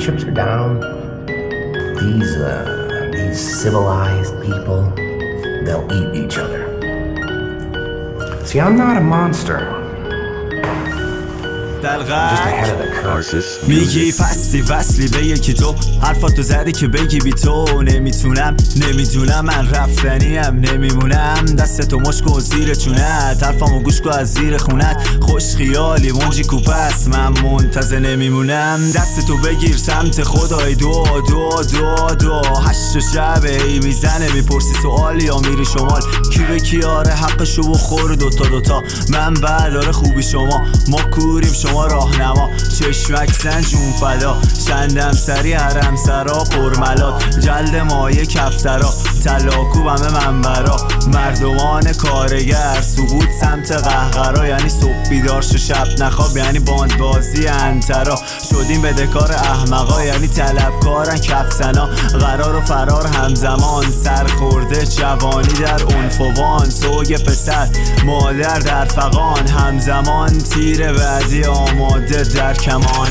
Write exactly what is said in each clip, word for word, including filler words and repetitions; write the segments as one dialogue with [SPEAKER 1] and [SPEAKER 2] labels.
[SPEAKER 1] chips are down, these uh, these civilized people, they'll eat each other. See, I'm not a monster.
[SPEAKER 2] میگی فصلی وصلی به یکی تو، حرفاتو زدی که بگی بی تو نمیتونم، نمیدونم من رفتنیم، نمیمونم دستتو مشکو و زیر چونت، حرفامو گوش کن از زیر خونت، خوش خیالی منجی کوپس، من منتظر نمیمونم دستتو بگیر سمت خدای دو دو دو دو هشت شبه ای میزنه میپرسی سوالی یا میری شمال، کی به کیاره حقشو بخور دوتا دوتا، من بردار خوبی شما، ما کوریم شما راهنما، چشمک زن جون فدا، چندم سری حرم سرا پرملات، جلد مایه کفترا، تلاکو همه منبرا، مردمان کارگر، سقوط سمت قهقرا، یعنی صبح بیدار شو شب نخواب، یعنی باند بازی انترا، شدیم بدهکار احمقا، یعنی طلبکارن کفسنا، قرار و فرار همزمان، سرخورده جوانی در عنفوان، سوگ پسر مادر در فغان، همزمان تیر بعدی آماده در کمان.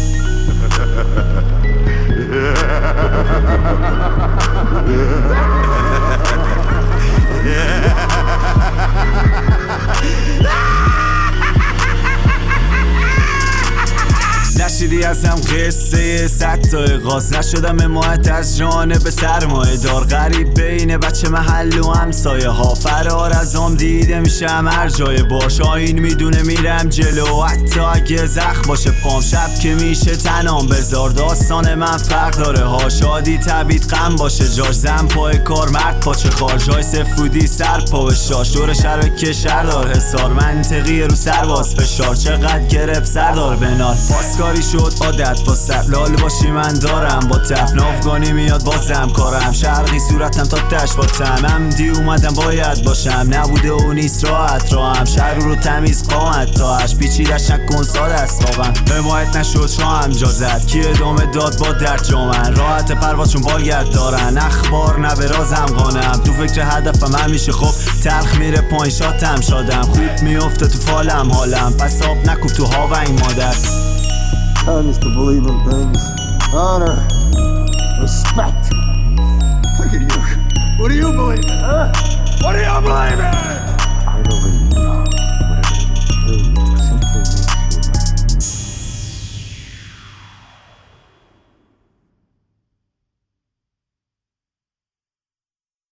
[SPEAKER 2] نشیدی ازم قصه صد تا اغاز، نشدم اماعت از جانب سرمایه دار، غریب بین بچه محل و همسایه ها، فرار از آم دیده میشم هر جای باش، آین میدونه میرم جلو حتی اگه زخم باشه پام، شب که میشه تنام بذار، داستان من فرق داره ها، شادی تبید غم باشه جاش، زن پای کار مرد پاچه خار، جای سفودی سر پا به شاش، دور شهر که شهر دار حسار، منطقی رو سر باز فشار، چقدر گرفت سردار بنال، پاسکاری شد عادت با سر لال باشی من دارم، با تفن افغانی میاد بازم کارم، شرقی صورتم تا تش با تمم دی اومدم باید باشم، نبوده و نیست راحت راهم، شهر رو تمیز قامت تا اش پیچیدش نکن ساده است خوابم، حمایت نشد شاهم جا زد، کی ادامه داد با در جامن، راحت پروازشون بالگرد دارن، اخبار نه به رازم قانم، تو فکر هدفم همیشه خوب تلخ میره پایین شاتم شادم، خوب میفته تو فالم حالم، پس آب نکوب تو هاونگ مادر.
[SPEAKER 3] I used to believe in things. Honor. Respect. Look at you. What do you believe in, huh? What do you believe in?